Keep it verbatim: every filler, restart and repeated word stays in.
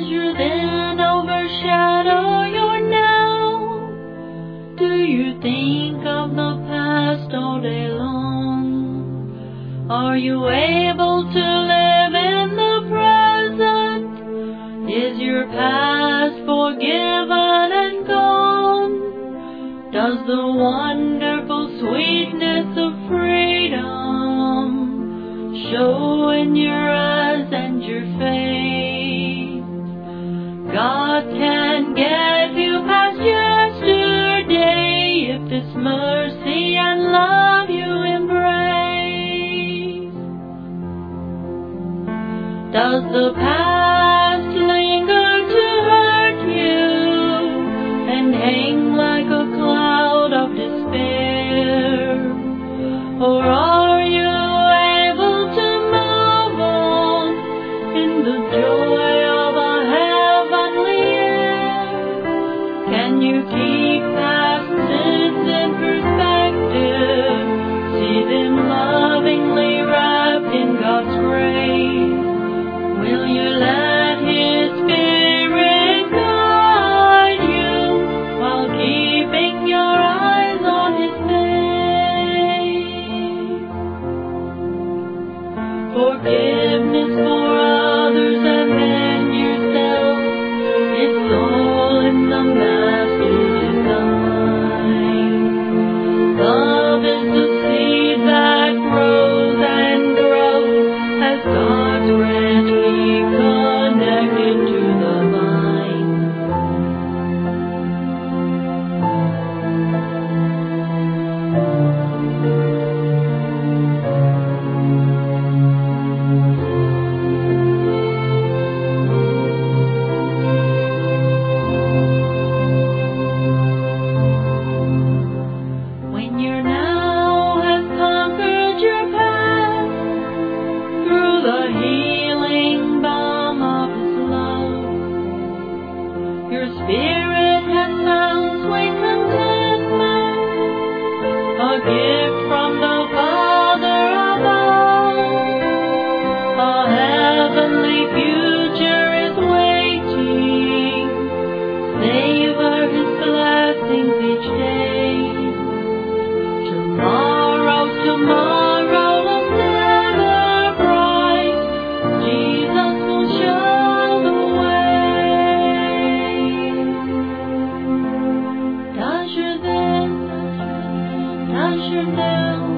your then overshadow your now? Do you think of the past all day long? Are you able to live in the present? Is your past forgiven and gone? Does the wonderful sweetness of freedom show in your eyes and your face? God can get you past yesterday if this mercy and love you embrace. Does the past linger to hurt you and hang like a cloud of despair? Or are you able to move on in the joy of a heavenly air? Can you keep past sins in perspective, see them lovingly wrapped in God's grace? Will you let His Spirit guide you while keeping your eyes on His face? Forgiveness for others and then yourself, it's all in the Master's design. Love is the seed that grows and grows as God's branch keep connected to the vine. When your now has conquered your past through the healing balm of His love, your spirit has found sweet contentment, a gift from the Father above. A heavenly future is waiting. Savor His blessings each day. Tomorrow, tomorrow will never bright. Jesus will show the way. Does your then, does your now